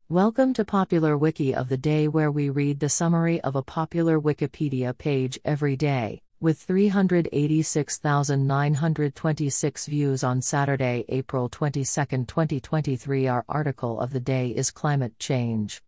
Welcome to Popular Wiki of the Day, where we read the summary of a popular Wikipedia page every day. With 386,926 views on Saturday, April 22, 2023, our article of the day is Climate Change.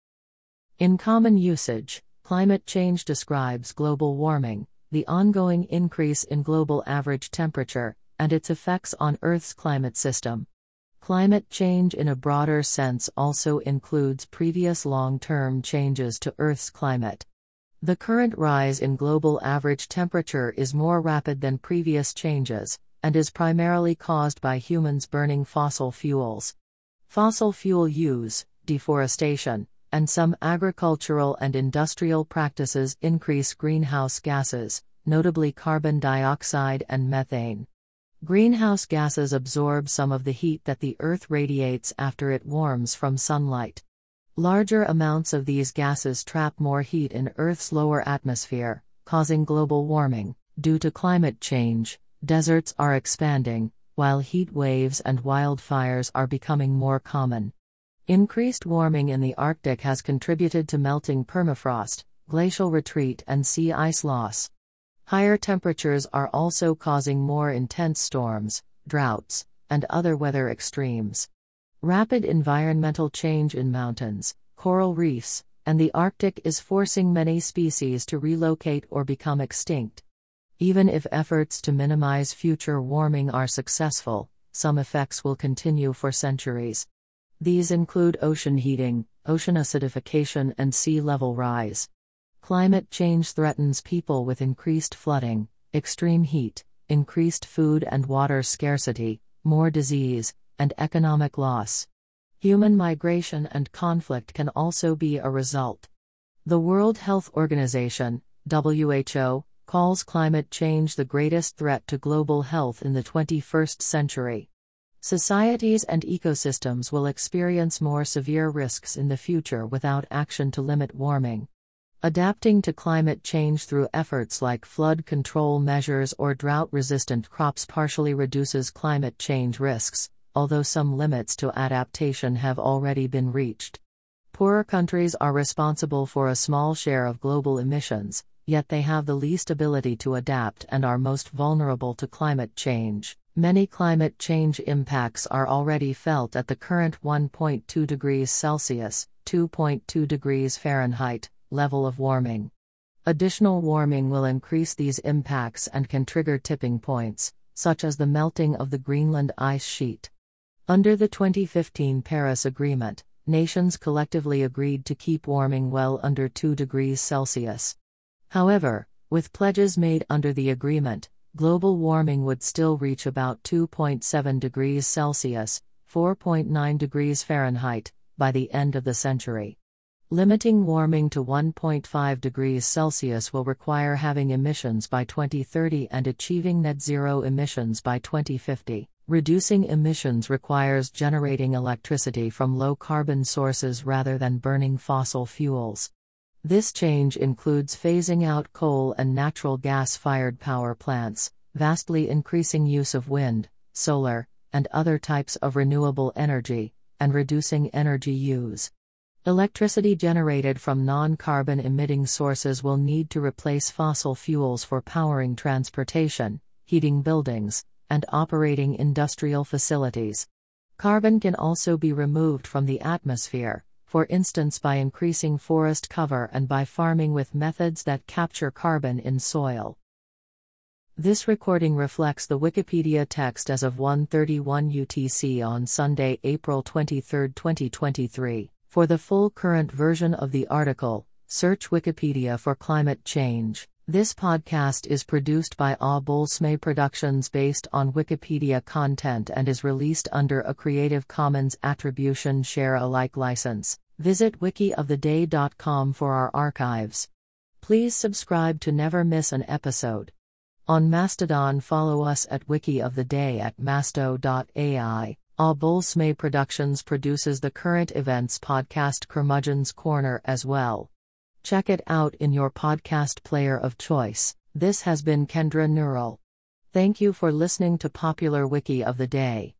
In common usage, climate change describes global warming, the ongoing increase in global average temperature, and its effects on Earth's climate system. Climate change in a broader sense also includes previous long-term changes to Earth's climate. The current rise in global average temperature is more rapid than previous changes, and is primarily caused by humans burning fossil fuels. Fossil fuel use, deforestation, and some agricultural and industrial practices increase greenhouse gases, notably carbon dioxide and methane. Greenhouse gases absorb some of the heat that the Earth radiates after it warms from sunlight. Larger amounts of these gases trap more heat in Earth's lower atmosphere, causing global warming. Due to climate change, deserts are expanding, while heat waves and wildfires are becoming more common. Increased warming in the Arctic has contributed to melting permafrost, glacial retreat, and sea ice loss. Higher temperatures are also causing more intense storms, droughts, and other weather extremes. Rapid environmental change in mountains, coral reefs, and the Arctic is forcing many species to relocate or become extinct. Even if efforts to minimize future warming are successful, some effects will continue for centuries. These include ocean heating, ocean acidification, and sea level rise. Climate change threatens people with increased flooding, extreme heat, increased food and water scarcity, more disease, and economic loss. Human migration and conflict can also be a result. The World Health Organization, WHO, calls climate change the greatest threat to global health in the 21st century. Societies and ecosystems will experience more severe risks in the future without action to limit warming. Adapting to climate change through efforts like flood control measures or drought-resistant crops partially reduces climate change risks, although some limits to adaptation have already been reached. Poorer countries are responsible for a small share of global emissions, yet they have the least ability to adapt and are most vulnerable to climate change. Many climate change impacts are already felt at the current 1.2 degrees Celsius, 2.2 degrees Fahrenheit, level of warming. Additional warming will increase these impacts and can trigger tipping points, such as the melting of the Greenland ice sheet. Under the 2015 Paris Agreement, nations collectively agreed to keep warming well under 2 degrees Celsius. However, with pledges made under the agreement, global warming would still reach about 2.7 degrees Celsius, 4.9 degrees Fahrenheit, by the end of the century. Limiting warming to 1.5 degrees Celsius will require having emissions by 2030 and achieving net zero emissions by 2050. Reducing emissions requires generating electricity from low-carbon sources rather than burning fossil fuels. This change includes phasing out coal and natural gas-fired power plants, vastly increasing use of wind, solar, and other types of renewable energy, and reducing energy use. Electricity generated from non-carbon emitting sources will need to replace fossil fuels for powering transportation, heating buildings, and operating industrial facilities. Carbon can also be removed from the atmosphere, for instance by increasing forest cover and by farming with methods that capture carbon in soil. This recording reflects the Wikipedia text as of 1:31 UTC on Sunday, April 23, 2023. For the full current version of the article, search Wikipedia for climate change. This podcast is produced by A Bolsme Productions based on Wikipedia content and is released under a Creative Commons Attribution Share Alike license. Visit wikioftheday.com for our archives. Please subscribe to never miss an episode. On Mastodon, follow us at Wiki of the Day at masto.ai. A Bolsme Productions produces the current events podcast Curmudgeon's Corner as well. Check it out in your podcast player of choice. This has been Kendra Neural. Thank you for listening to Popular Wiki of the Day.